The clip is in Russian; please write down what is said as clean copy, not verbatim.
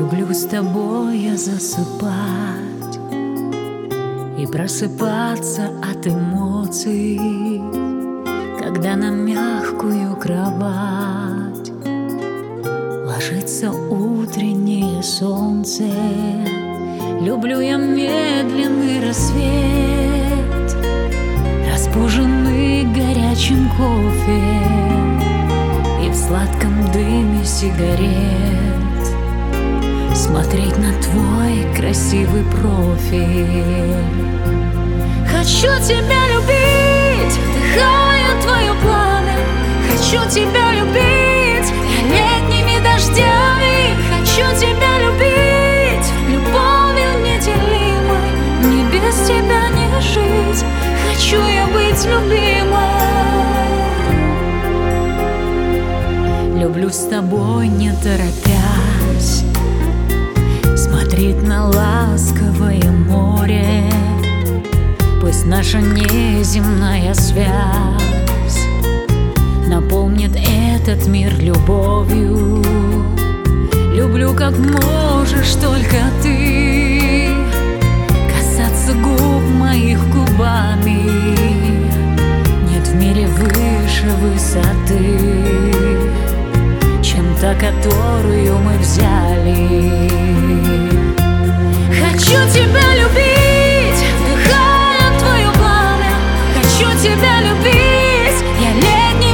Люблю с тобой я засыпать и просыпаться от эмоций, когда на мягкую кровать ложится утреннее солнце. Люблю я медленный рассвет, разбуженный горячим кофе и в сладком дыме сигарет смотреть на твой красивый профиль. Хочу тебя любить, вдыхая твое пламя. Хочу тебя любить я летними дождями. Хочу тебя любить любовью неделимой. Мне без тебя не жить. Хочу я быть любимой. Люблю с тобой не торопясь смотреть на ласковое море. Пусть наша неземная связь наполнит этот мир любовью. Люблю, как можешь только ты, касаться губ моих губами. Нет в мире выше высоты, чем та, которую мы взяли. Хочу тебя любить, вдыхая твое пламя. Хочу тебя любить я летний